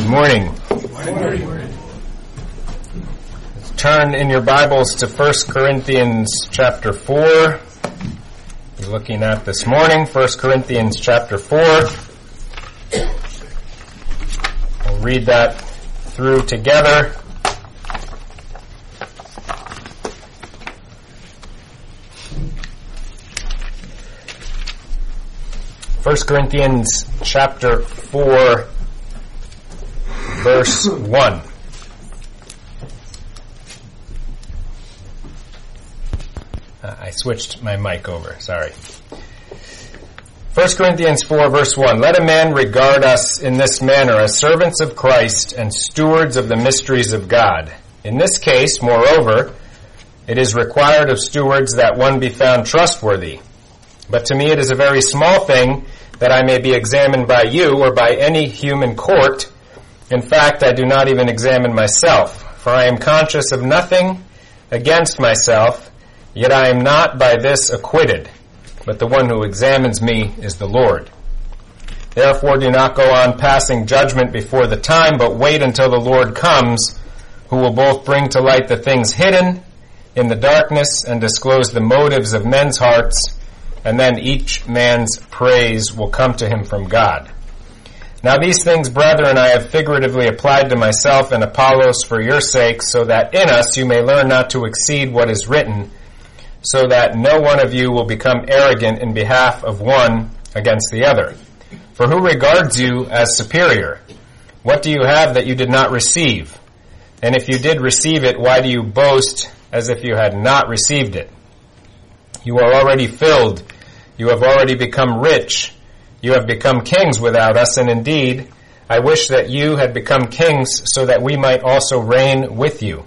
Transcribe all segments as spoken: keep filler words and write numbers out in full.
Good morning. Good morning. Turn in your Bibles to First Corinthians chapter four. We're looking at this morning, First Corinthians chapter four. We'll read that through together. First Corinthians chapter four, verse one. Uh, I switched my mic over, sorry. First Corinthians four, verse one. Let a man regard us in this manner as servants of Christ and stewards of the mysteries of God. In this case, moreover, it is required of stewards that one be found trustworthy. But to me it is a very small thing that I may be examined by you or by any human court. In fact, I do not even examine myself, for I am conscious of nothing against myself, yet I am not by this acquitted. But the one who examines me is the Lord. Therefore do not go on passing judgment before the time, but wait until the Lord comes, who will both bring to light the things hidden in the darkness and disclose the motives of men's hearts, and then each man's praise will come to him from God. Now these things, brethren, I have figuratively applied to myself and Apollos for your sake, so that in us you may learn not to exceed what is written, so that no one of you will become arrogant in behalf of one against the other. For who regards you as superior? What do you have that you did not receive? And if you did receive it, why do you boast as if you had not received it? You are already filled. You have already become rich. You have become kings without us, and indeed, I wish that you had become kings so that we might also reign with you.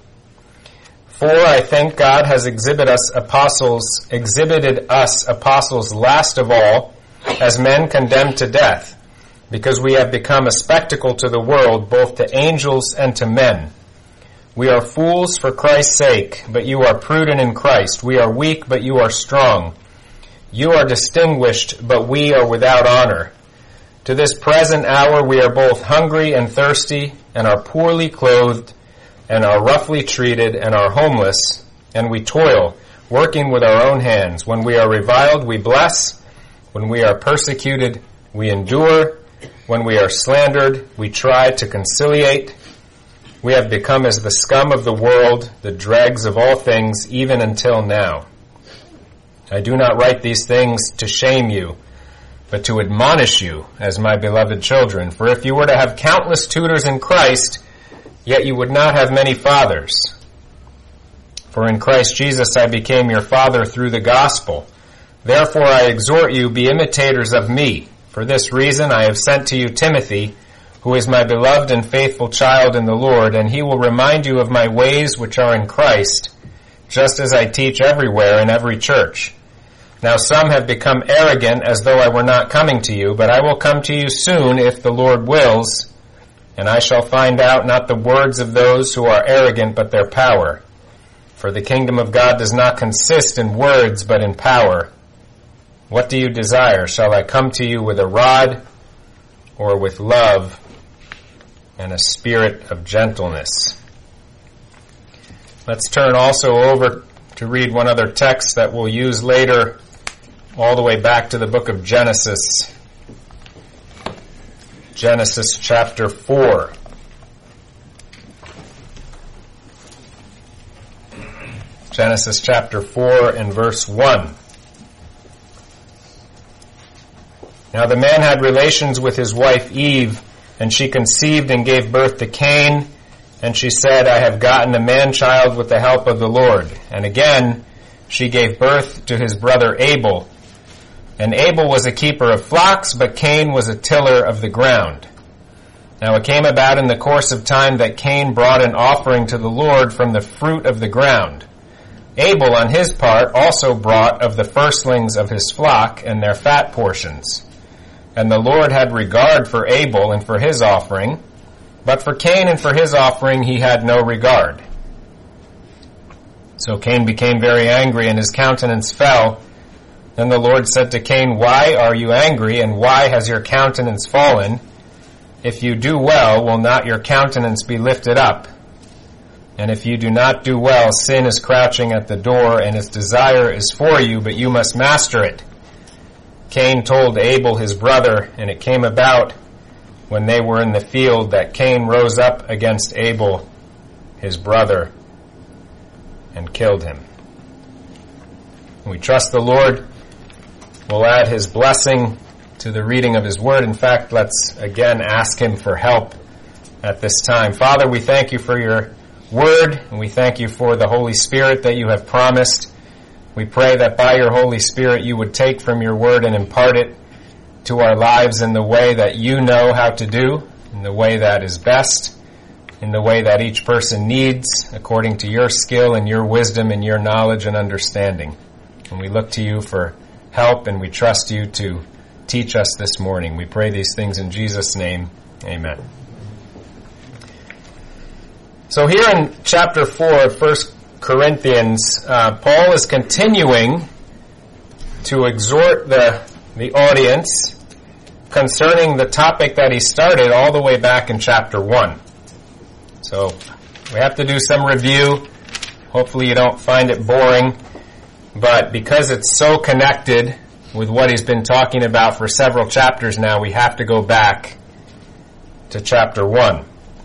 For I think God has exhibited us apostles, exhibited us apostles last of all, as men condemned to death, because we have become a spectacle to the world, both to angels and to men. We are fools for Christ's sake, but you are prudent in Christ. We are weak, but you are strong. You are distinguished, but we are without honor. To this present hour we are both hungry and thirsty, and are poorly clothed, and are roughly treated, and are homeless, and we toil, working with our own hands. When we are reviled, we bless. When we are persecuted, we endure. When we are slandered, we try to conciliate. We have become as the scum of the world, the dregs of all things, even until now. I do not write these things to shame you, but to admonish you as my beloved children. For if you were to have countless tutors in Christ, yet you would not have many fathers. For in Christ Jesus I became your father through the gospel. Therefore I exhort you, be imitators of me. For this reason I have sent to you Timothy, who is my beloved and faithful child in the Lord, and he will remind you of my ways which are in Christ, just as I teach everywhere in every church. Now some have become arrogant as though I were not coming to you, but I will come to you soon if the Lord wills, and I shall find out not the words of those who are arrogant, but their power. For the kingdom of God does not consist in words, but in power. What do you desire? Shall I come to you with a rod, or with love and a spirit of gentleness? Let's turn also over to read one other text that we'll use later, all the way back to the book of Genesis. Genesis chapter four. Genesis chapter four and verse one. Now the man had relations with his wife Eve, and she conceived and gave birth to Cain, and she said, I have gotten a man-child with the help of the Lord. And again she gave birth to his brother Abel. And Abel was a keeper of flocks, but Cain was a tiller of the ground. Now it came about in the course of time that Cain brought an offering to the Lord from the fruit of the ground. Abel, on his part, also brought of the firstlings of his flock and their fat portions. And the Lord had regard for Abel and for his offering, but for Cain and for his offering he had no regard. So Cain became very angry, and his countenance fell. Then the Lord said to Cain, Why are you angry, and why has your countenance fallen? if you do well, will not your countenance be lifted up? And if you do not do well, sin is crouching at the door, and its desire is for you, but you must master it. Cain told Abel his brother, and it came about when they were in the field that Cain rose up against Abel his brother and killed him. We trust the Lord will add his blessing to the reading of his word. In fact, let's again ask him for help at this time. Father, we thank you for your word, and we thank you for the Holy Spirit that you have promised. We pray that by your Holy Spirit you would take from your word and impart it to our lives in the way that you know how to do, in the way that is best, in the way that each person needs, according to your skill and your wisdom and your knowledge and understanding. And we look to you for help, and we trust you to teach us this morning. We pray these things in Jesus' name. Amen. So here in chapter four of First Corinthians, uh, Paul is continuing to exhort the, the audience concerning the topic that he started all the way back in chapter one. So we have to do some review. Hopefully you don't find it boring, but because it's so connected with what he's been talking about for several chapters now, we have to go back to chapter one.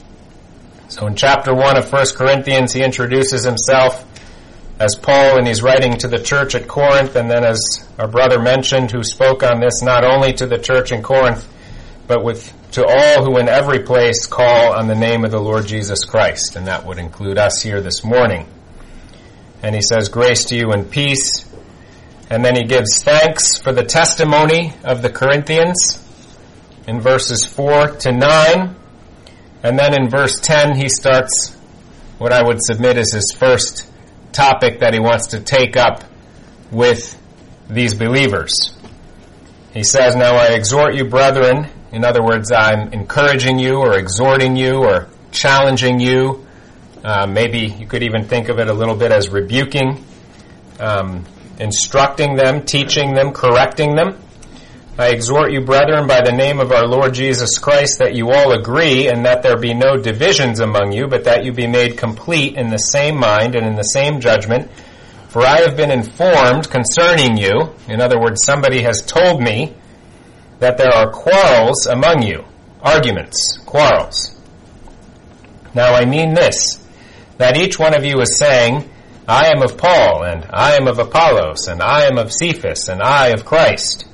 So in chapter one of First Corinthians, he introduces himself as Paul, and he's writing to the church at Corinth, and then as our brother mentioned, who spoke on this not only to the church in Corinth, but with to all who in every place call on the name of the Lord Jesus Christ, and that would include us here this morning. And he says, grace to you and peace. And then he gives thanks for the testimony of the Corinthians in verses four to nine. And then in verse ten, he starts what I would submit as his first topic that he wants to take up with these believers. He says, now I exhort you, brethren. In other words, I'm encouraging you or exhorting you or challenging you. Uh, maybe you could even think of it a little bit as rebuking, um, instructing them, teaching them, correcting them. I exhort you, brethren, by the name of our Lord Jesus Christ, that you all agree, and that there be no divisions among you, but that you be made complete in the same mind and in the same judgment. For I have been informed concerning you, in other words, somebody has told me, that there are quarrels among you, arguments, quarrels. Now I mean this, that each one of you is saying, I am of Paul, and I am of Apollos, and I am of Cephas, and I of Christ.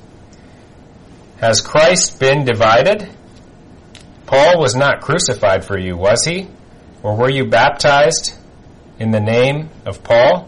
Has Christ been divided? Paul was not crucified for you, was he? Or were you baptized in the name of Paul?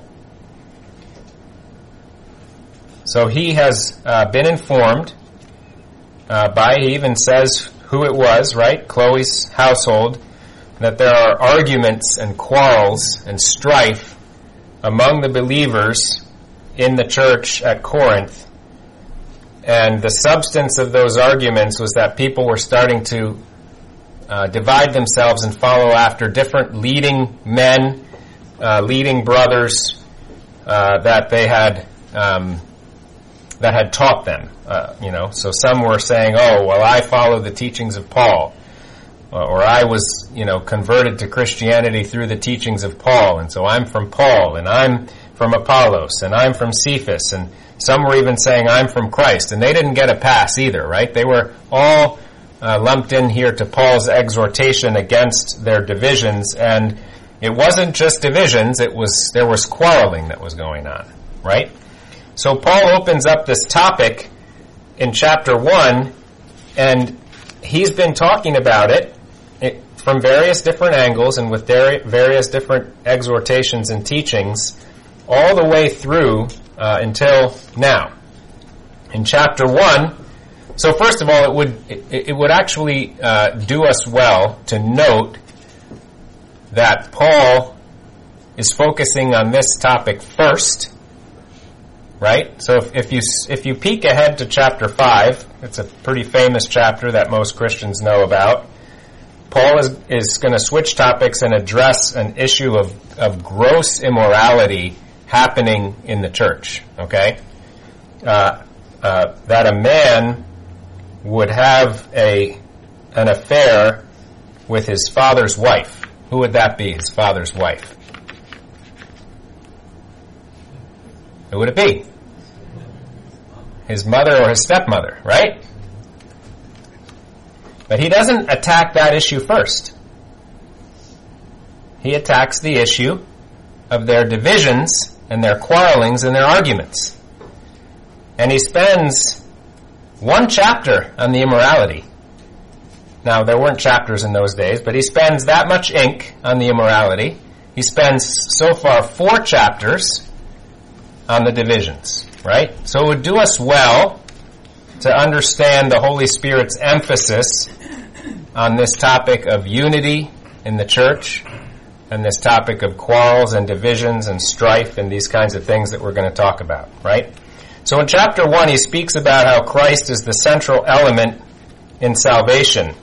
So he has uh, been informed uh, by, he even says who it was, right? Chloe's household, that there are arguments and quarrels and strife among the believers in the church at Corinth. And the substance of those arguments was that people were starting to uh, divide themselves and follow after different leading men, uh, leading brothers uh, that they had um, that had taught them. Uh, you know, so some were saying, "Oh, well, I follow the teachings of Paul," or "I was, you know, converted to Christianity through the teachings of Paul, and so I'm from Paul, and I'm from Apollos, and I'm from Cephas," and some were even saying, I'm from Christ, and they didn't get a pass either, right? They were all uh, lumped in here to Paul's exhortation against their divisions, and it wasn't just divisions, it was there was quarreling that was going on, right? So Paul opens up this topic in chapter one, and he's been talking about it, it from various different angles and with various different exhortations and teachings all the way through Uh, until now. In chapter one, so first of all, it would it, it would actually uh, do us well to note that Paul is focusing on this topic first, right? So if, if you if you peek ahead to chapter five, it's a pretty famous chapter that most Christians know about. Paul is is going to switch topics and address an issue of of gross immorality happening in the church, okay? Uh, uh, that a man would have a an affair with his father's wife. Who would that be, his father's wife? Who would it be? His mother or his stepmother, right? But he doesn't attack that issue first. He attacks the issue of their divisions and their quarrelings and their arguments. And he spends one chapter on the immorality. Now, there weren't chapters in those days, but he spends that much ink on the immorality. He spends so far four chapters on the divisions, right? So it would do us well to understand the Holy Spirit's emphasis on this topic of unity in the church and this topic of quarrels and divisions and strife and these kinds of things that we're going to talk about, right? So in chapter one, he speaks about how Christ is the central element in salvation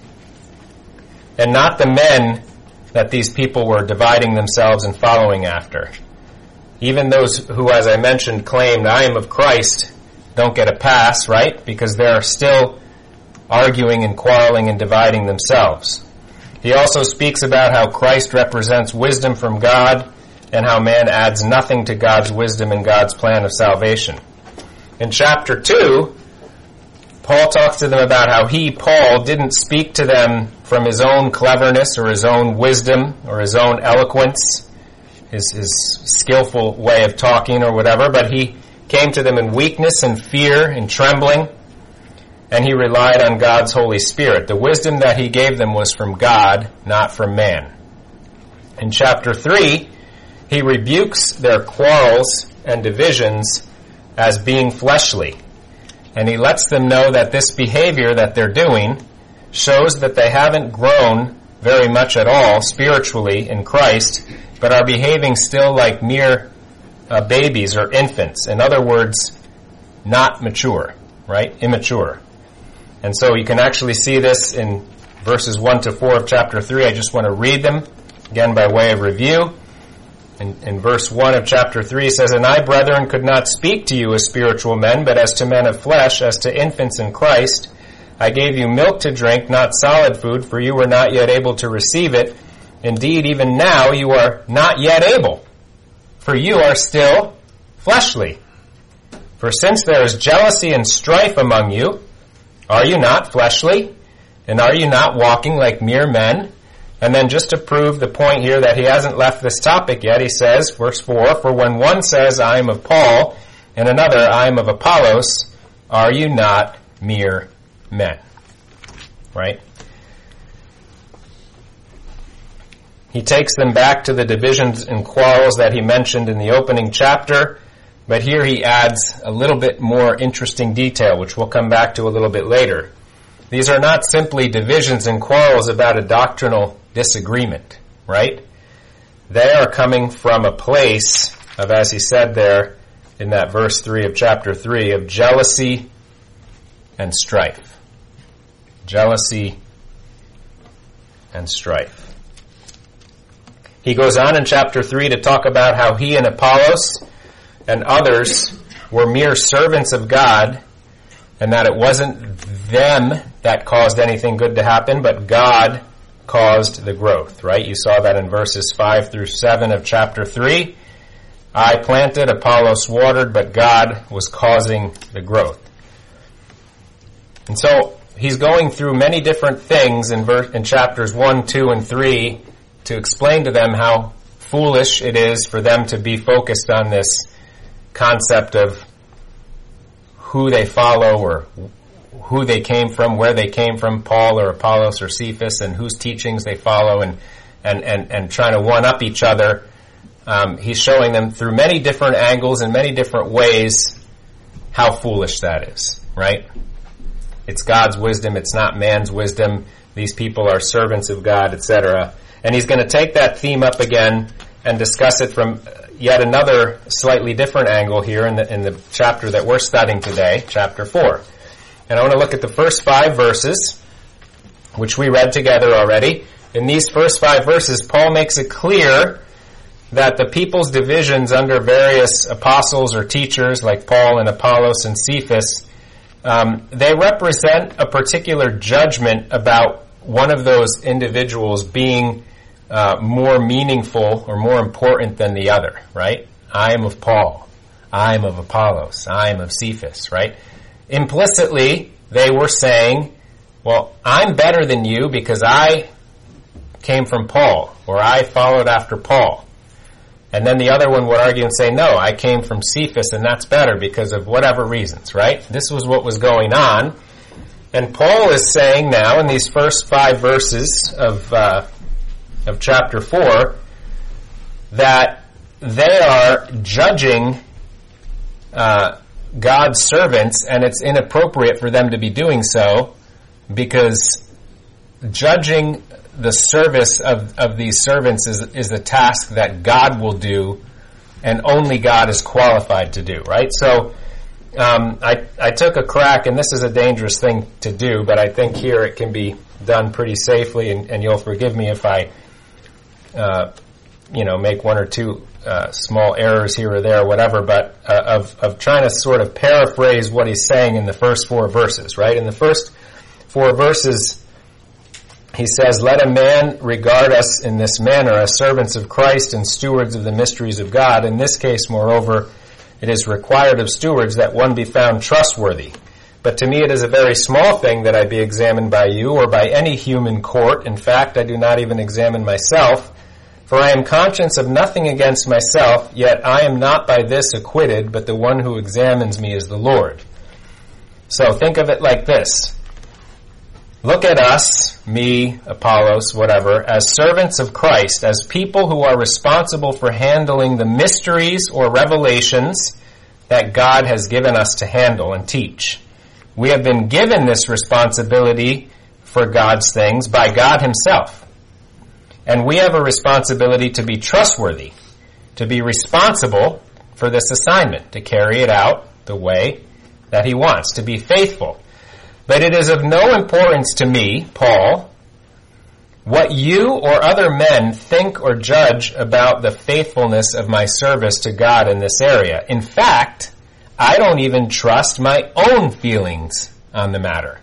and not the men that these people were dividing themselves and following after. Even those who, as I mentioned, claimed, I am of Christ, don't get a pass, right? Because they're still arguing and quarreling and dividing themselves. He also speaks about how Christ represents wisdom from God and how man adds nothing to God's wisdom and God's plan of salvation. In chapter two, Paul talks to them about how he, Paul, didn't speak to them from his own cleverness or his own wisdom or his own eloquence, his, his skillful way of talking or whatever, but he came to them in weakness and fear and trembling, and he relied on God's Holy Spirit. The wisdom that he gave them was from God, not from man. In chapter three, he rebukes their quarrels and divisions as being fleshly, and he lets them know that this behavior that they're doing shows that they haven't grown very much at all spiritually in Christ, but are behaving still like mere uh, babies or infants. In other words, not mature, right? Immature. And so you can actually see this in verses one to four of chapter three. I just want to read them again by way of review. In, in verse one of chapter three, it says, And I, brethren, could not speak to you as spiritual men, but as to men of flesh, as to infants in Christ. I gave you milk to drink, not solid food, for you were not yet able to receive it. Indeed, even now you are not yet able, for you are still fleshly. For since there is jealousy and strife among you, are you not fleshly? And are you not walking like mere men? And then just to prove the point here that he hasn't left this topic yet, he says, verse four, For when one says, I am of Paul, and another, I am of Apollos, are you not mere men? Right? He takes them back to the divisions and quarrels that he mentioned in the opening chapter, but here he adds a little bit more interesting detail, which we'll come back to a little bit later. These are not simply divisions and quarrels about a doctrinal disagreement, right? They are coming from a place of, as he said there in that verse three of chapter three, of jealousy and strife. Jealousy and strife. He goes on in chapter three to talk about how he and Apollos and others were mere servants of God, and that it wasn't them that caused anything good to happen, but God caused the growth, right? You saw that in verses five through seven of chapter three. I planted, Apollos watered, but God was causing the growth. And so he's going through many different things in, ver- in chapters one, two, and three to explain to them how foolish it is for them to be focused on this concept of who they follow or who they came from, where they came from, Paul or Apollos or Cephas, and whose teachings they follow, and and, and, and trying to one-up each other. Um, he's showing them through many different angles and many different ways how foolish that is, right? It's God's wisdom, it's not man's wisdom. These people are servants of God, et cetera. And he's going to take that theme up again and discuss it from yet another slightly different angle here in the in the chapter that we're studying today, chapter four. And I want to look at the first five verses, which we read together already. In these first five verses, Paul makes it clear that the people's divisions under various apostles or teachers like Paul and Apollos and Cephas, um, they represent a particular judgment about one of those individuals being uh, more meaningful or more important than the other, right? I am of Paul. I am of Apollos. I am of Cephas, right? Implicitly, they were saying, well, I'm better than you because I came from Paul, or I followed after Paul. And then the other one would argue and say, no, I came from Cephas, and that's better because of whatever reasons, right? This was what was going on. And Paul is saying now in these first five verses of uh, of chapter four that they are judging uh, God's servants, and it's inappropriate for them to be doing so because judging the service of, of these servants is, is a task that God will do and only God is qualified to do, right? So um, I, I took a crack, and this is a dangerous thing to do, but I think here it can be done pretty safely, and, and you'll forgive me if I uh, you know, make one or two uh, small errors here or there, whatever, but uh, of, of trying to sort of paraphrase what he's saying in the first four verses, right? In the first four verses, he says, let a man regard us in this manner as servants of Christ and stewards of the mysteries of God. In this case, moreover, it is required of stewards that one be found trustworthy. But to me it is a very small thing that I be examined by you or by any human court. In fact, I do not even examine myself, for I am conscious of nothing against myself, yet I am not by this acquitted, but the one who examines me is the Lord. So think of it like this. Look at us, me, Apollos, whatever, as servants of Christ, as people who are responsible for handling the mysteries or revelations that God has given us to handle and teach. We have been given this responsibility for God's things by God himself. And we have a responsibility to be trustworthy, to be responsible for this assignment, to carry it out the way that he wants, to be faithful. But it is of no importance to me, Paul, what you or other men think or judge about the faithfulness of my service to God in this area. In fact, I don't even trust my own feelings on the matter.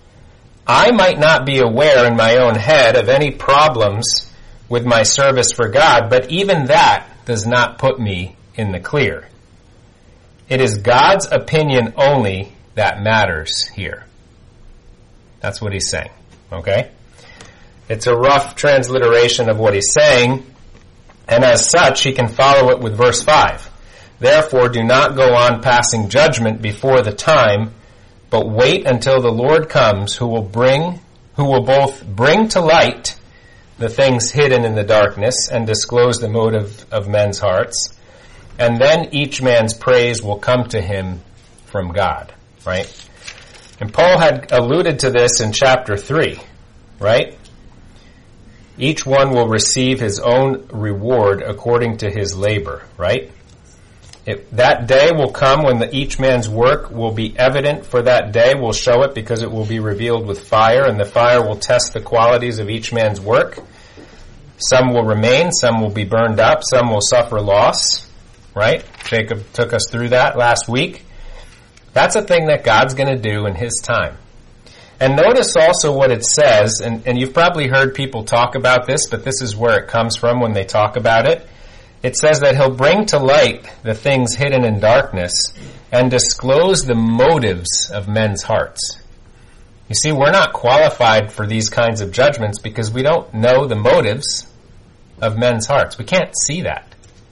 I might not be aware in my own head of any problems with my service for God, but even that does not put me in the clear. It is God's opinion only that matters here. That's what he's saying, okay? It's a rough transliteration of what he's saying, and as such, he can follow it with verse five. Therefore, do not go on passing judgment before the time, but wait until the Lord comes, who will bring, who will both bring to light the things hidden in the darkness and disclose the motive of men's hearts, and then each man's praise will come to him from God, right? And Paul had alluded to this in chapter three, right? Each one will receive his own reward according to his labor, right? It, that day will come when the, each man's work will be evident, for that day will show it because it will be revealed with fire, and the fire will test the qualities of each man's work. Some will remain, some will be burned up, some will suffer loss, right? Jacob took us through that last week. That's a thing that God's going to do in his time. And notice also what it says, and, and you've probably heard people talk about this, but this is where it comes from when they talk about it. It says that he'll bring to light the things hidden in darkness and disclose the motives of men's hearts. You see, we're not qualified for these kinds of judgments because we don't know the motives of men's hearts. We can't see that.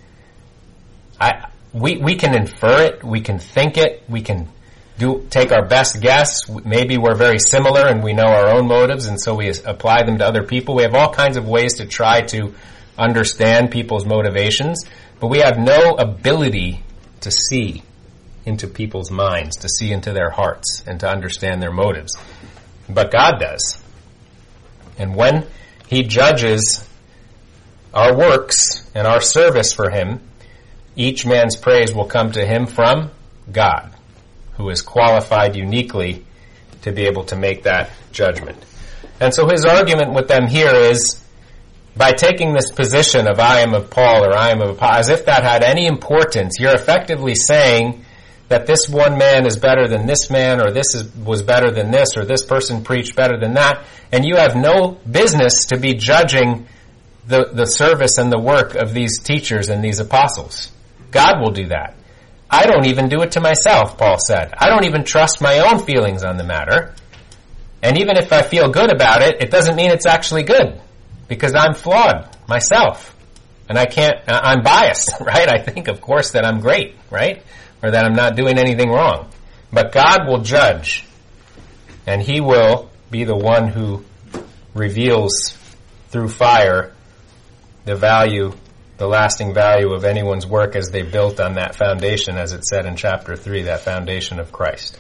I... We we can infer it, we can think it, we can do take our best guess. Maybe we're very similar and we know our own motives, and so we apply them to other people. We have all kinds of ways to try to understand people's motivations, but we have no ability to see into people's minds, to see into their hearts, and to understand their motives. But God does. And when he judges our works and our service for him, each man's praise will come to him from God, who is qualified uniquely to be able to make that judgment. And so his argument with them here is, by taking this position of I am of Paul or I am of Apollos, as if that had any importance, you're effectively saying that this one man is better than this man, or this is, was better than this, or this person preached better than that, and you have no business to be judging the, the service and the work of these teachers and these apostles. God will do that. I don't even do it to myself, Paul said. I don't even trust my own feelings on the matter. And even if I feel good about it, it doesn't mean it's actually good, because I'm flawed myself. And I can't, I'm biased, right? I think, of course, that I'm great, right? Or that I'm not doing anything wrong. But God will judge, and He will be the one who reveals through fire the value, the lasting value of anyone's work as they built on that foundation, as it said in chapter three, that foundation of Christ.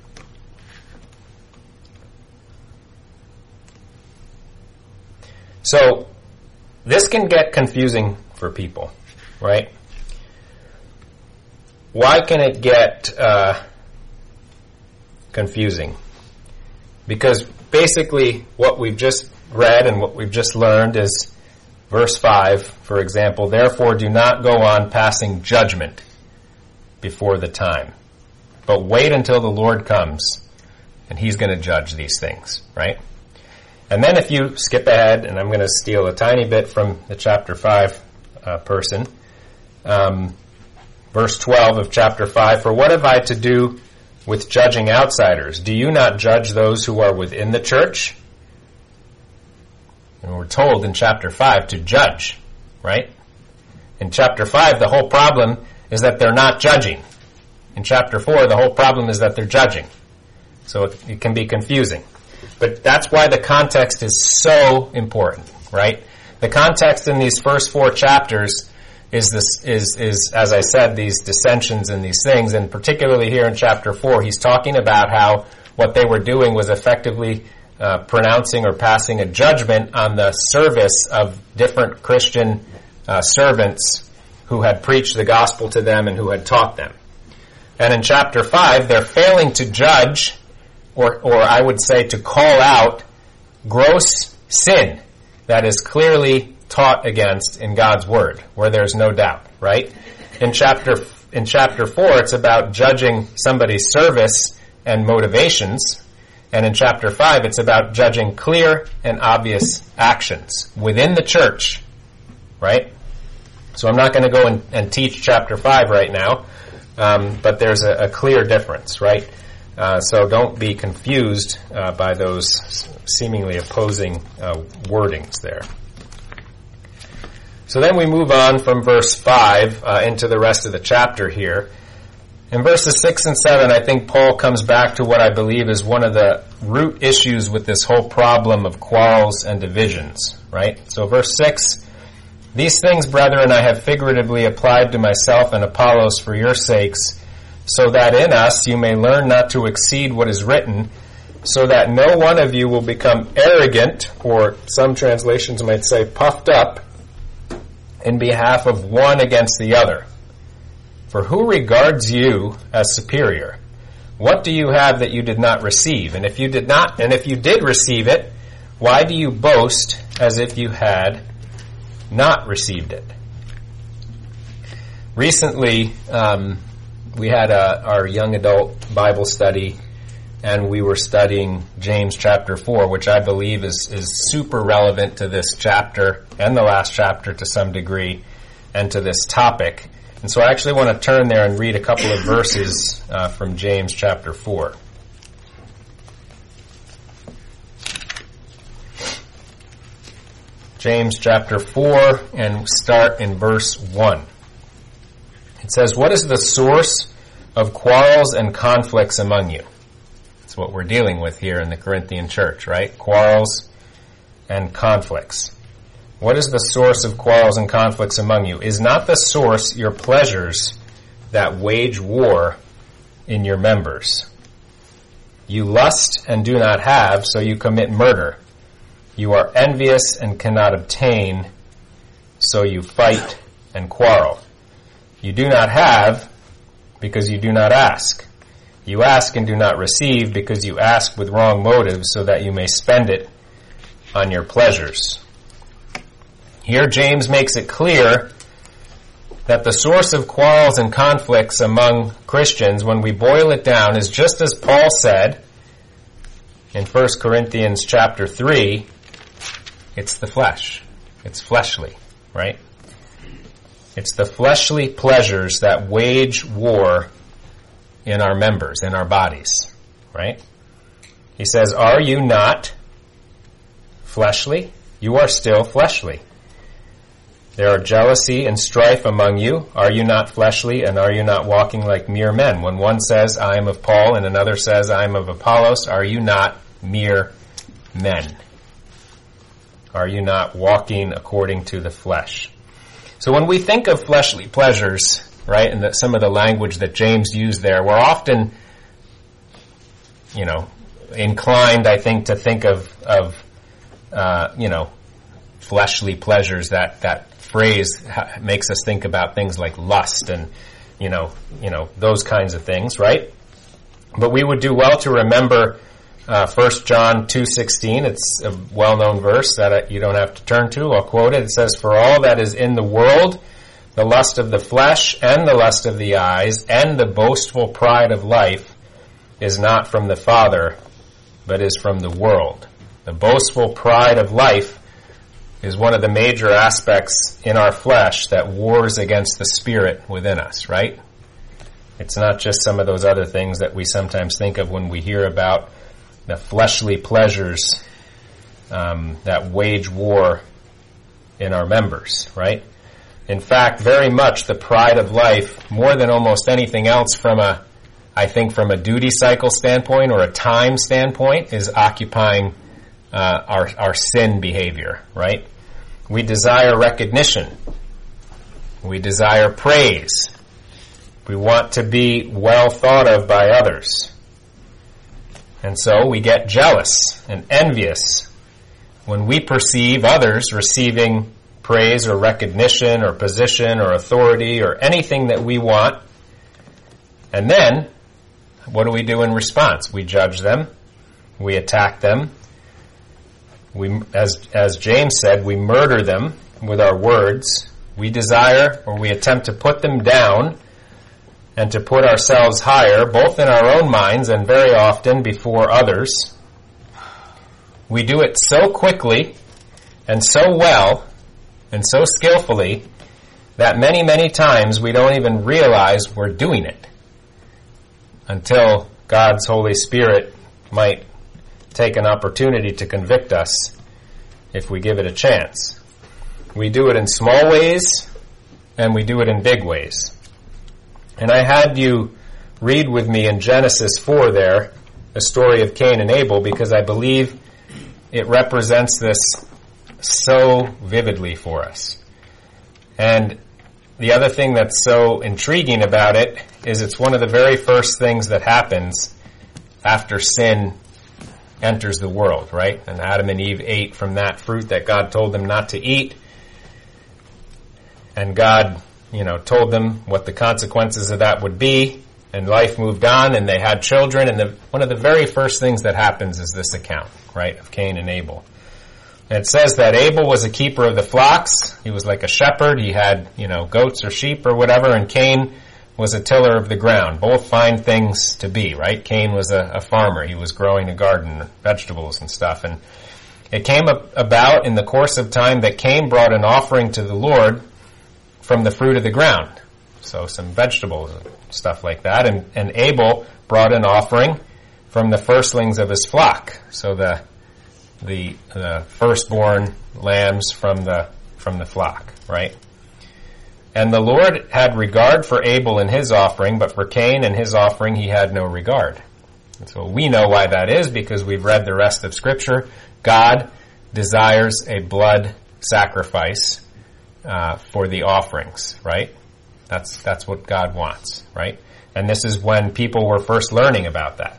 So, this can get confusing for people, right? Why can it get uh, confusing? Because basically what we've just read and what we've just learned is verse five, for example, therefore do not go on passing judgment before the time, but wait until the Lord comes, and He's going to judge these things, right? And then if you skip ahead, and I'm going to steal a tiny bit from the chapter five uh, person, um, verse twelve of chapter five, for what have I to do with judging outsiders? Do you not judge those who are within the church? And we're told in chapter five to judge, right? In chapter five, the whole problem is that they're not judging. In chapter four, the whole problem is that they're judging. So it, it can be confusing. But that's why the context is so important, right? The context in these first four chapters is this is is as I said, these dissensions and these things, and particularly here in chapter four, he's talking about how what they were doing was effectively uh, pronouncing or passing a judgment on the service of different Christian uh, servants who had preached the gospel to them and who had taught them. And in chapter five, they're failing to judge, or or I would say to call out gross sin that is clearly taught against in God's word, where there's no doubt, right? In chapter in chapter four, it's about judging somebody's service and motivations, and in chapter five, it's about judging clear and obvious actions within the church, right? So I'm not going to go and, and teach chapter five right now, um, but there's a, a clear difference, right? Uh, so don't be confused uh, by those seemingly opposing uh, wordings there. So then we move on from verse five uh, into the rest of the chapter here. In verses six and seven, I think Paul comes back to what I believe is one of the root issues with this whole problem of quarrels and divisions, right? So verse six, these things, brethren, I have figuratively applied to myself and Apollos for your sakes, so that in us you may learn not to exceed what is written, so that no one of you will become arrogant, or some translations might say puffed up, in behalf of one against the other. For who regards you as superior? What do you have that you did not receive? And if you did not, and if you did receive it, why do you boast as if you had not received it? Recently, um, we had a, our young adult Bible study, and we were studying James chapter four, which I believe is, is super relevant to this chapter and the last chapter to some degree, and to this topic. And so I actually want to turn there and read a couple of verses uh, from James chapter four. James chapter four, and start in verse one. It says, what is the source of quarrels and conflicts among you? That's what we're dealing with here in the Corinthian church, right? Quarrels and conflicts. What is the source of quarrels and conflicts among you? Is not the source your pleasures that wage war in your members? You lust and do not have, so you commit murder. You are envious and cannot obtain, so you fight and quarrel. You do not have because you do not ask. You ask and do not receive because you ask with wrong motives, so that you may spend it on your pleasures. Here James makes it clear that the source of quarrels and conflicts among Christians, when we boil it down, is just as Paul said in First Corinthians chapter three, it's the flesh. It's fleshly, right? It's the fleshly pleasures that wage war in our members, in our bodies, right? He says, are you not fleshly? You are still fleshly. There are jealousy and strife among you. Are you not fleshly, and are you not walking like mere men? When one says, I am of Paul, and another says, I am of Apollos, are you not mere men? Are you not walking according to the flesh? So when we think of fleshly pleasures, right, and the, some of the language that James used there, we're often, you know, inclined, I think, to think of, of uh, you know, fleshly pleasures. That that phrase ha- makes us think about things like lust and, you know, you know, those kinds of things, right? But we would do well to remember uh, First John two sixteen. It's a well-known verse that you don't have to turn to. I'll quote it. It says, for all that is in the world, the lust of the flesh and the lust of the eyes and the boastful pride of life is not from the Father, but is from the world. The boastful pride of life is one of the major aspects in our flesh that wars against the spirit within us, right? It's not just some of those other things that we sometimes think of when we hear about the fleshly pleasures um, that wage war in our members, right? In fact, very much the pride of life, more than almost anything else from a, I think from a duty cycle standpoint or a time standpoint, is occupying uh, our, our sin behavior, right? We desire recognition. We desire praise. We want to be well thought of by others. And so we get jealous and envious when we perceive others receiving praise or recognition or position or authority or anything that we want. And then, what do we do in response? We judge them. We attack them. We, as, as James said, we murder them with our words. We desire or we attempt to put them down and to put ourselves higher, both in our own minds and very often before others. We do it so quickly and so well and so skillfully that many, many times we don't even realize we're doing it until God's Holy Spirit might take an opportunity to convict us if we give it a chance. We do it in small ways and we do it in big ways. And I had you read with me in Genesis four there, the story of Cain and Abel, because I believe it represents this so vividly for us. And the other thing that's so intriguing about it is it's one of the very first things that happens after sin enters the world, right? And Adam and Eve ate from that fruit that God told them not to eat. And God, you know, told them what the consequences of that would be. And life moved on and they had children. And the, one of the very first things that happens is this account, right, of Cain and Abel. And it says that Abel was a keeper of the flocks. He was like a shepherd. He had, you know, goats or sheep or whatever. And Cain was a tiller of the ground. Both fine things to be, right? Cain was a, a farmer. He was growing a garden, vegetables and stuff. And it came up about in the course of time that Cain brought an offering to the Lord from the fruit of the ground. So some vegetables and stuff like that. And, and Abel brought an offering from the firstlings of his flock. So the the the firstborn lambs from the from the flock, right? And the Lord had regard for Abel and his offering, but for Cain and his offering he had no regard. And so we know why that is, because we've read the rest of Scripture. God desires a blood sacrifice uh, for the offerings, right? That's that's what God wants, right? And this is when people were first learning about that.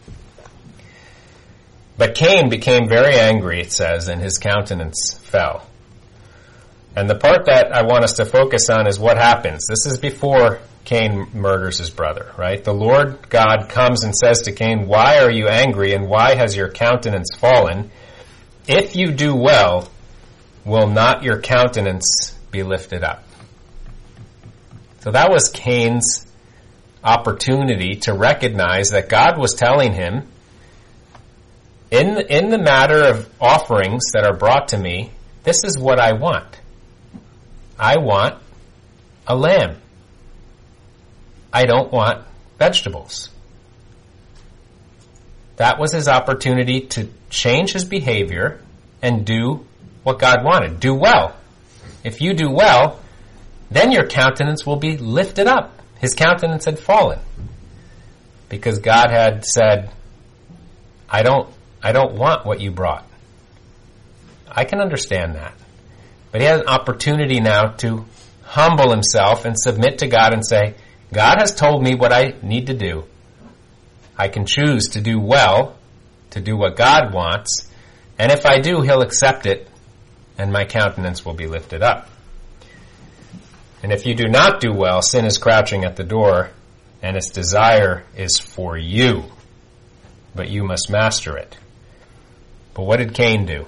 But Cain became very angry, it says, and his countenance fell. And the part that I want us to focus on is what happens. This is before Cain murders his brother, right? The Lord God comes and says to Cain, why are you angry and why has your countenance fallen? If you do well, will not your countenance be lifted up? So that was Cain's opportunity to recognize that God was telling him, in the, in the matter of offerings that are brought to me, this is what I want. I want a lamb. I don't want vegetables. That was his opportunity to change his behavior and do what God wanted. Do well. If you do well, then your countenance will be lifted up. His countenance had fallen because God had said, I don't, I don't want what you brought. I can understand that. But he has an opportunity now to humble himself and submit to God and say, God has told me what I need to do. I can choose to do well, to do what God wants, and if I do, he'll accept it, and my countenance will be lifted up. And if you do not do well, sin is crouching at the door, and its desire is for you, but you must master it. But what did Cain do?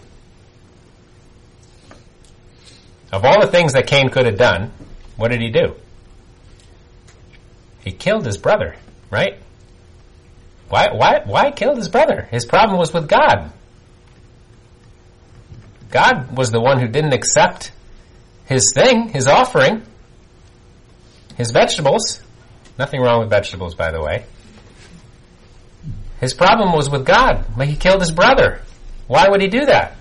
Of all the things that Cain could have done, what did he do? He killed his brother, right? Why, why, why killed his brother? His problem was with God. God was the one who didn't accept his thing, his offering, his vegetables. Nothing wrong with vegetables, by the way. His problem was with God. But he killed his brother. Why would he do that?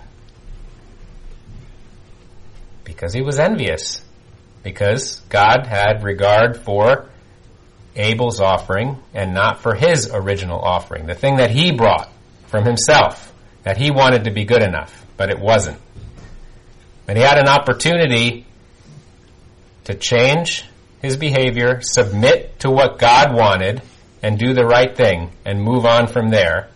Because he was envious. Because God had regard for Abel's offering and not for his original offering, the thing that he brought from himself, that he wanted to be good enough, but it wasn't. But he had an opportunity to change his behavior, submit to what God wanted, and do the right thing, and move on from there.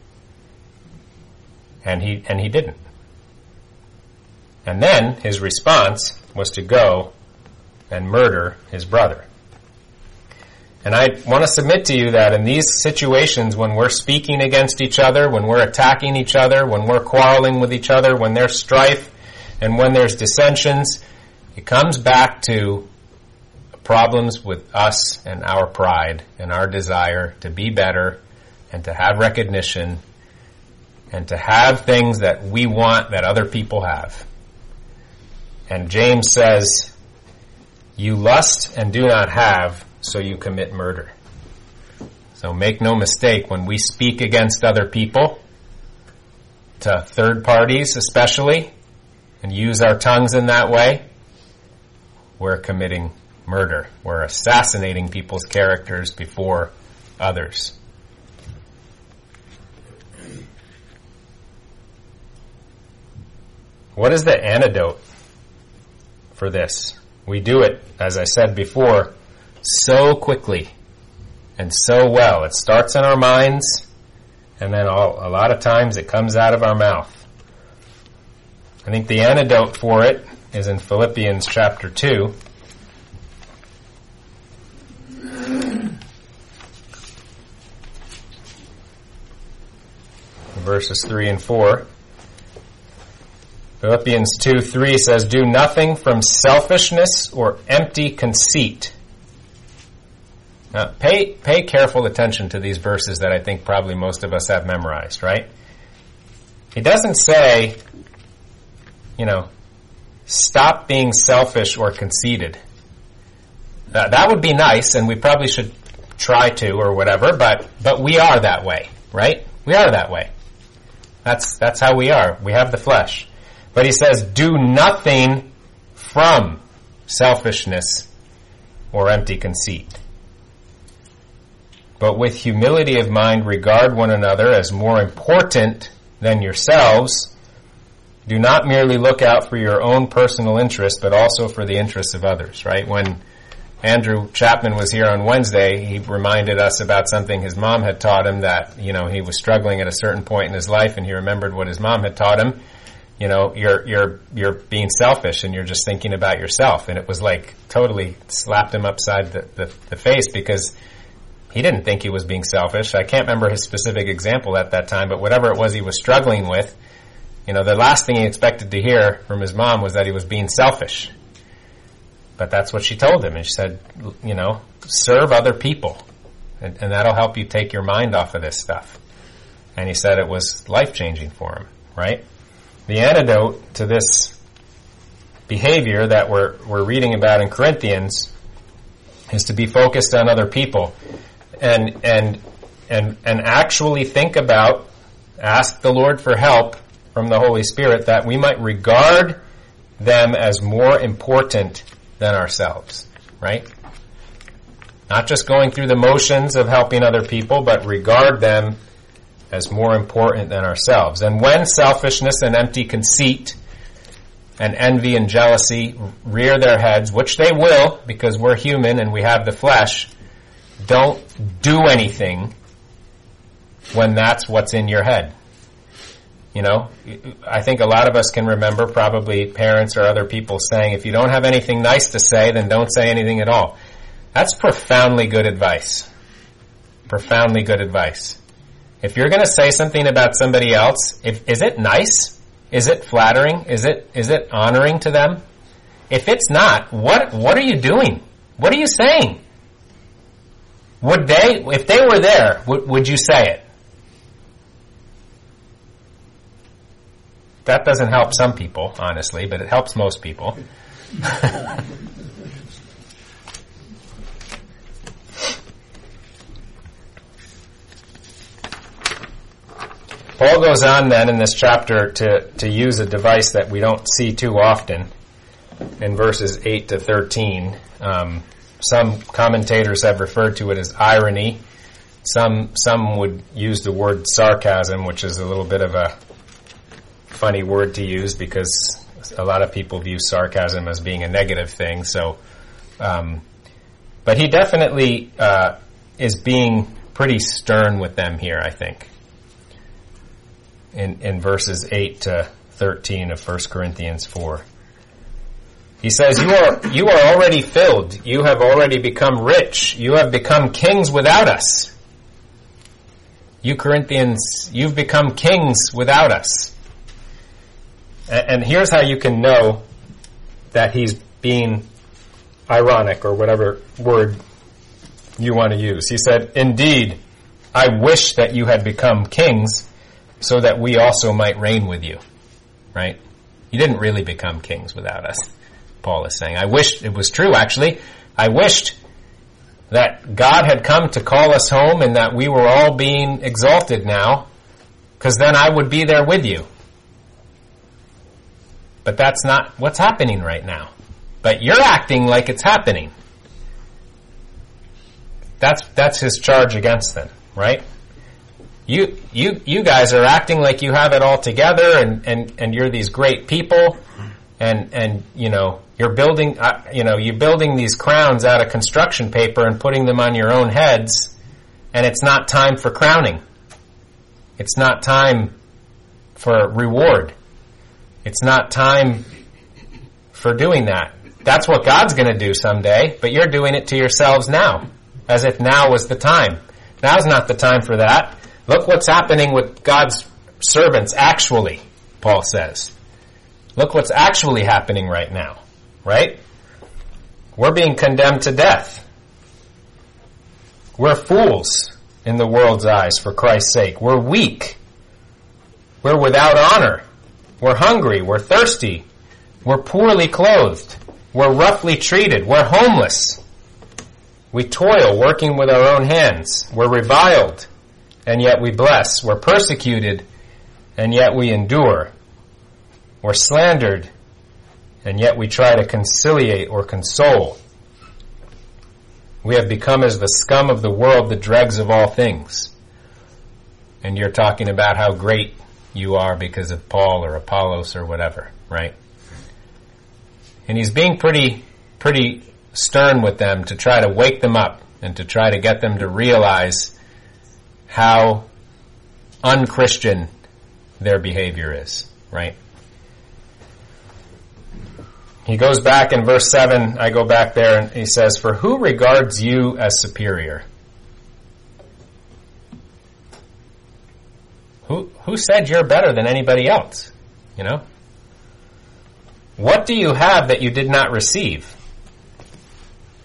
And he and he didn't. And then his response was to go and murder his brother. And I want to submit to you that in these situations, when we're speaking against each other, when we're attacking each other, when we're quarreling with each other, when there's strife, and when there's dissensions, it comes back to problems with us and our pride and our desire to be better and to have recognition and to have things that we want that other people have. And James says, you lust and do not have, so you commit murder. So make no mistake, when we speak against other people, to third parties especially, and use our tongues in that way, we're committing murder. We're assassinating people's characters before others. What is the antidote for this? We do it, as I said before, so quickly and so well. It starts in our minds, and then all, a lot of times it comes out of our mouth. I think the antidote for it is in Philippians chapter two. Verses three and four. Philippians two three says, do nothing from selfishness or empty conceit. Now, pay, pay careful attention to these verses that I think probably most of us have memorized, right? He doesn't say, you know, stop being selfish or conceited. Uh, that would be nice, and we probably should try to or whatever, but, but we are that way, right? We are that way. That's, that's how we are. We have the flesh. But he says, do nothing from selfishness or empty conceit, but with humility of mind regard one another as more important than yourselves. Do not merely look out for your own personal interest, but also for the interests of others, right? When Andrew Chapman was here on Wednesday, he reminded us about something his mom had taught him, that, you know, he was struggling at a certain point in his life, and he remembered what his mom had taught him. You know, you're you're you're being selfish and you're just thinking about yourself. And it was like totally slapped him upside the, the, the face, because he didn't think he was being selfish. I can't remember his specific example at that time, but whatever it was he was struggling with, you know, the last thing he expected to hear from his mom was that he was being selfish. But that's what she told him. And she said, you know, serve other people. And, and that'll help you take your mind off of this stuff. And he said it was life-changing for him, right? The antidote to this behavior that we're, we're reading about in Corinthians is to be focused on other people and, and, and, and actually think about, ask the Lord for help from the Holy Spirit that we might regard them as more important than ourselves, right? Not just going through the motions of helping other people, but regard them as more important than ourselves. And when selfishness and empty conceit and envy and jealousy rear their heads, which they will, because we're human and we have the flesh, don't do anything when that's what's in your head. You know, I think a lot of us can remember probably parents or other people saying, if you don't have anything nice to say, then don't say anything at all. That's profoundly good advice. Profoundly good advice. If you're going to say something about somebody else, if, is it nice? Is it flattering? Is it is it honoring to them? If it's not, what what are you doing? What are you saying? Would they, if they were there, would, would you say it? That doesn't help some people, honestly, but it helps most people. Paul goes on then in this chapter to, to use a device that we don't see too often in verses eight to thirteen. Um, some commentators have referred to it as irony. Some some would use the word sarcasm, which is a little bit of a funny word to use because a lot of people view sarcasm as being a negative thing. So, um, but he definitely uh, is being pretty stern with them here, I think, in, in verses eight to thirteen of First Corinthians four. He says, you are, you are already filled. You have already become rich. You have become kings without us. You Corinthians, you've become kings without us. And here's how you can know that he's being ironic, or whatever word you want to use. He said, indeed, I wish that you had become kings so that we also might reign with you. Right? You didn't really become kings without us, Paul is saying. I wished, it was true actually, I wished that God had come to call us home and that we were all being exalted now, because then I would be there with you. But that's not what's happening right now. But you're acting like it's happening. That's that's his charge against them, right? You you you guys are acting like you have it all together, and, and, and you're these great people, and and you know you're building uh, you know you're building these crowns out of construction paper and putting them on your own heads, and it's not time for crowning. It's not time for reward. It's not time for doing that. That's what God's going to do someday, but you're doing it to yourselves now, as if now was the time. Now's not the time for that. Look what's happening with God's servants actually, Paul says. Look what's actually happening right now, right? We're being condemned to death. We're fools in the world's eyes for Christ's sake. We're weak. We're without honor. We're hungry, we're thirsty, we're poorly clothed, we're roughly treated, we're homeless. We toil, working with our own hands. We're reviled, and yet we bless. We're persecuted, and yet we endure. We're slandered, and yet we try to conciliate or console. We have become as the scum of the world, the dregs of all things. And you're talking about how great you are because of Paul or Apollos or whatever, right? And he's being pretty, pretty stern with them to try to wake them up and to try to get them to realize how unchristian their behavior is, right? He goes back in verse seven, I go back there, and he says, for who regards you as superior? Who who said you're better than anybody else? You know? What do you have that you did not receive?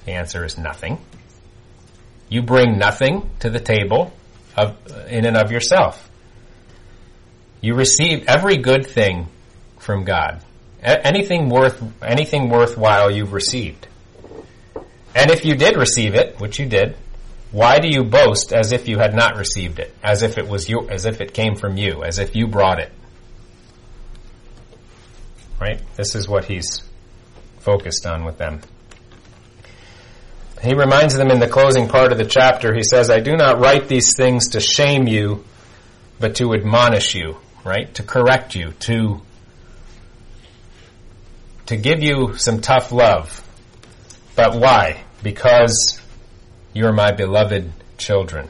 The answer is nothing. You bring nothing to the table of, in and of yourself. You receive every good thing from God. A- anything worth, anything worthwhile you've received. And if you did receive it, which you did, why do you boast as if you had not received it? As if it was you, as if it came from you, as if you brought it. Right? This is what he's focused on with them. He reminds them in the closing part of the chapter, he says, I do not write these things to shame you, but to admonish you, right? To correct you, to, to give you some tough love. But why? Because you're my beloved children.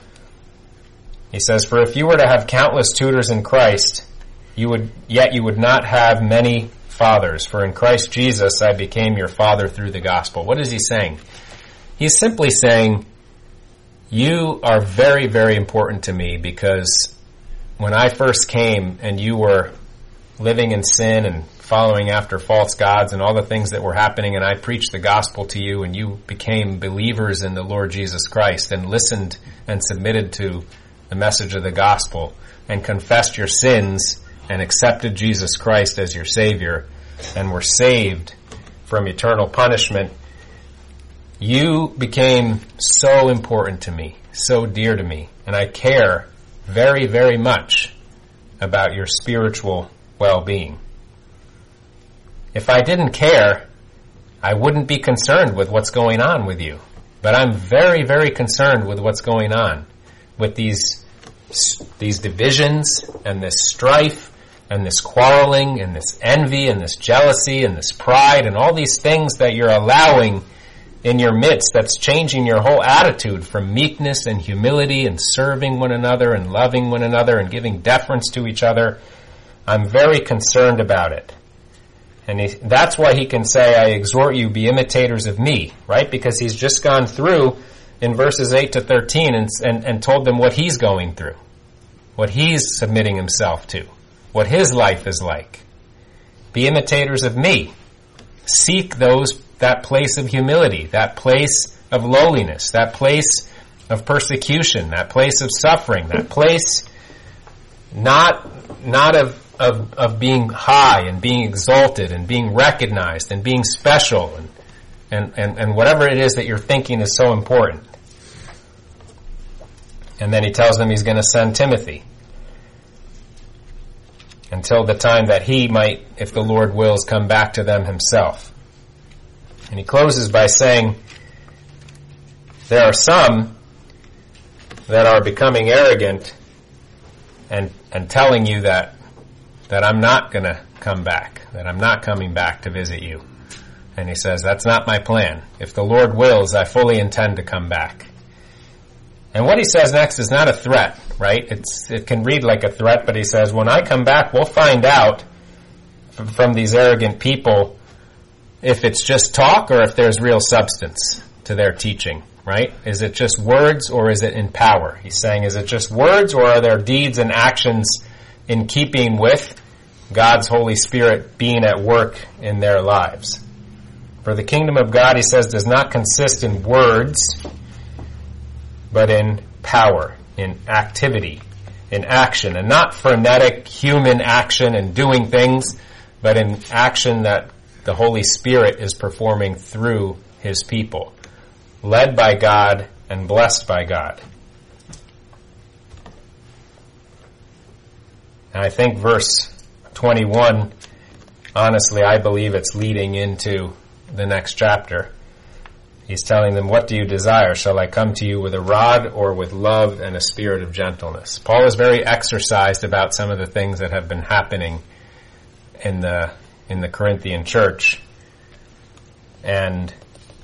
He says, for if you were to have countless tutors in Christ, you would, yet you would not have many fathers. For in Christ Jesus I became your father through the gospel. What is he saying? He's simply saying, you are very, very important to me because when I first came and you were living in sin and following after false gods and all the things that were happening, and I preached the gospel to you and you became believers in the Lord Jesus Christ and listened and submitted to the message of the gospel and confessed your sins and accepted Jesus Christ as your Savior and were saved from eternal punishment, you became so important to me, so dear to me, and I care very, very much about your spiritual well-being. If I didn't care, I wouldn't be concerned with what's going on with you. But I'm very, very concerned with what's going on with these these divisions and this strife and this quarreling and this envy and this jealousy and this pride and all these things that you're allowing in your midst that's changing your whole attitude from meekness and humility and serving one another and loving one another and giving deference to each other. I'm very concerned about it. And he, that's why he can say, I exhort you, be imitators of me, right? Because he's just gone through in verses eight to thirteen and, and, and told them what he's going through, what he's submitting himself to, what his life is like. Be imitators of me. Seek those that place of humility, that place of lowliness, that place of persecution, that place of suffering, that place not not of Of, of being high and being exalted and being recognized and being special and, and, and, and whatever it is that you're thinking is so important. And then he tells them he's going to send Timothy until the time that he might, if the Lord wills, come back to them himself. And he closes by saying, there are some that are becoming arrogant and, and telling you that that I'm not going to come back, that I'm not coming back to visit you. And he says, that's not my plan. If the Lord wills, I fully intend to come back. And what he says next is not a threat, right? It's, it can read like a threat, but he says, when I come back, we'll find out from these arrogant people if it's just talk or if there's real substance to their teaching, right? Is it just words or is it in power? He's saying, is it just words or are there deeds and actions in keeping with God's Holy Spirit being at work in their lives? For the kingdom of God, he says, does not consist in words, but in power, in activity, in action, and not frenetic human action and doing things, but in action that the Holy Spirit is performing through his people, led by God and blessed by God. And I think verse twenty-one, honestly, I believe it's leading into the next chapter. He's telling them, what do you desire? Shall I come to you with a rod or with love and a spirit of gentleness? Paul is very exercised about some of the things that have been happening in the in the Corinthian church. And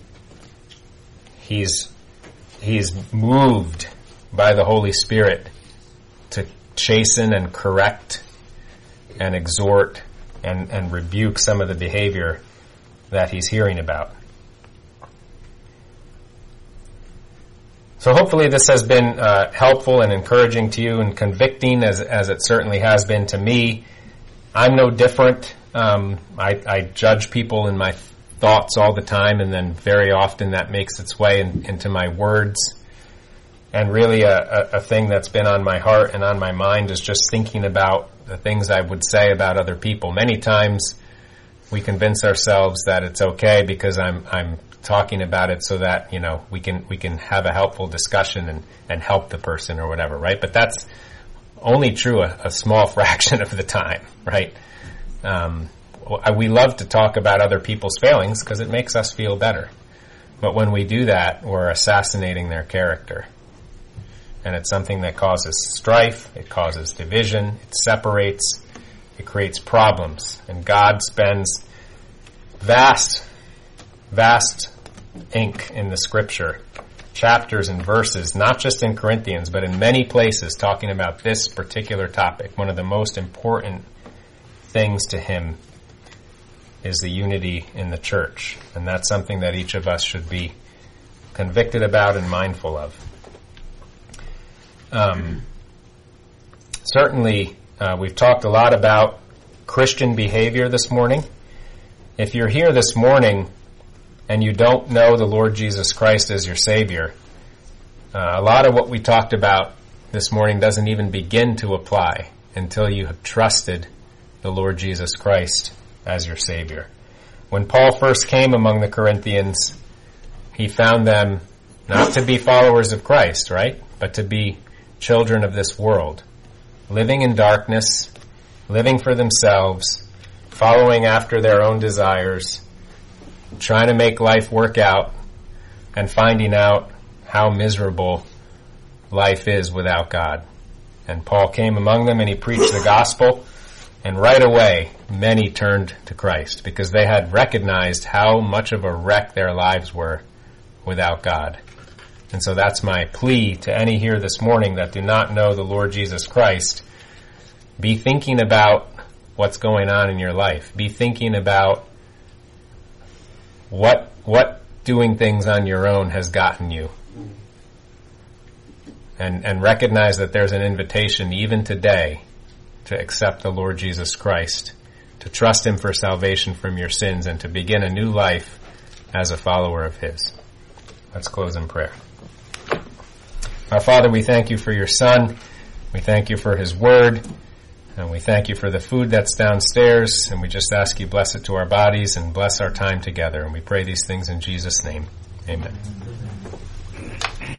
he's he's moved by the Holy Spirit to chasten and correct and exhort and, and rebuke some of the behavior that he's hearing about. So hopefully this has been uh, helpful and encouraging to you and convicting as as it certainly has been to me. I'm no different. Um, I, I judge people in my thoughts all the time, and then very often that makes its way in, into my words. And really a, a, a thing that's been on my heart and on my mind is just thinking about the things I would say about other people. Many times we convince ourselves that it's okay because I'm I'm talking about it so that, you know, we can we can have a helpful discussion and, and help the person or whatever, right? But that's only true a, a small fraction of the time, right? Um, we love to talk about other people's failings because it makes us feel better. But when we do that, we're assassinating their character. And it's something that causes strife, it causes division, it separates, it creates problems. And God spends vast, vast ink in the Scripture, chapters and verses, not just in Corinthians, but in many places, talking about this particular topic. One of the most important things to him is the unity in the church. And that's something that each of us should be convicted about and mindful of. Um, certainly, uh, we've talked a lot about Christian behavior this morning. If you're here this morning and you don't know the Lord Jesus Christ as your Savior, uh, a lot of what we talked about this morning doesn't even begin to apply until you have trusted the Lord Jesus Christ as your Savior. When Paul first came among the Corinthians, he found them not to be followers of Christ, right? But to be children of this world, living in darkness, living for themselves, following after their own desires, trying to make life work out, and finding out how miserable life is without God. And Paul came among them and he preached the gospel, and right away many turned to Christ because they had recognized how much of a wreck their lives were without God. And so that's my plea to any here this morning that do not know the Lord Jesus Christ. Be thinking about what's going on in your life. Be thinking about what what doing things on your own has gotten you. And and recognize that there's an invitation even today to accept the Lord Jesus Christ, to trust him for salvation from your sins, and to begin a new life as a follower of his. Let's close in prayer. Our Father, we thank you for your Son. We thank you for his word. And we thank you for the food that's downstairs. And we just ask you bless it to our bodies and bless our time together. And we pray these things in Jesus' name. Amen.